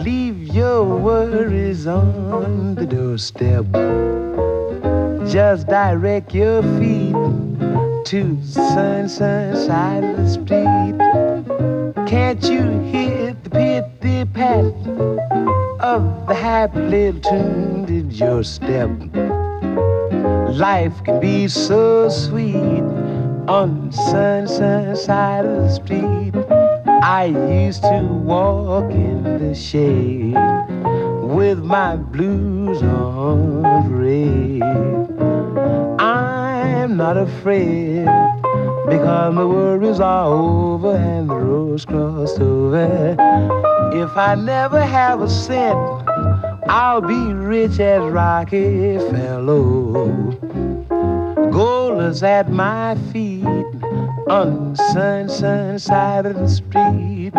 Leave your worries on the doorstep. Just direct your feet to the sunshine side of the street. Can't you hear the pit-pat of the happy little tune to your step? Life can be so sweet on the sunshine side of the street. I used to walk in the shade with my blues on parade. I'm not afraid because my worries are over and the road's crossed over. If I never have a cent, I'll be rich as Rockefeller. Gold is at my feet on the sunshine side of the street.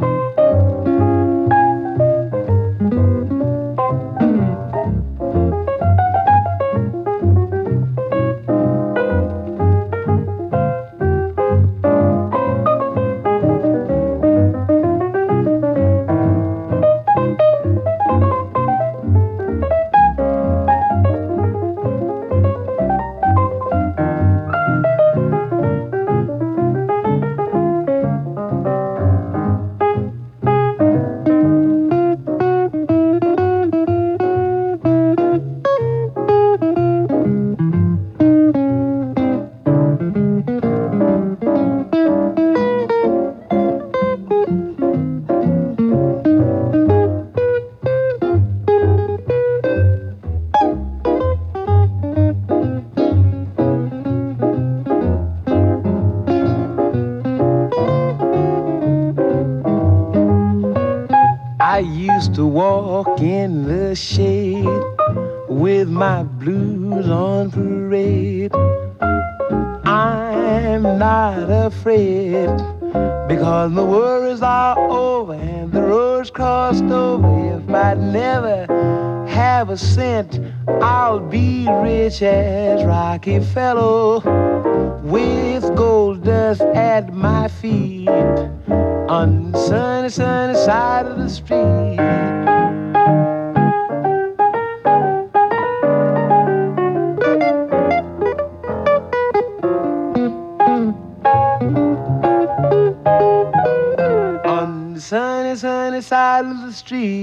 I used to walk in the shade with my blues on parade. I'm not afraid because my worries are over and the road's crossed over. If I never have a cent, I'll be rich as Rockefeller with gold dust at my feet on the sunny, sunny side of the street. On the sunny, sunny side of the street.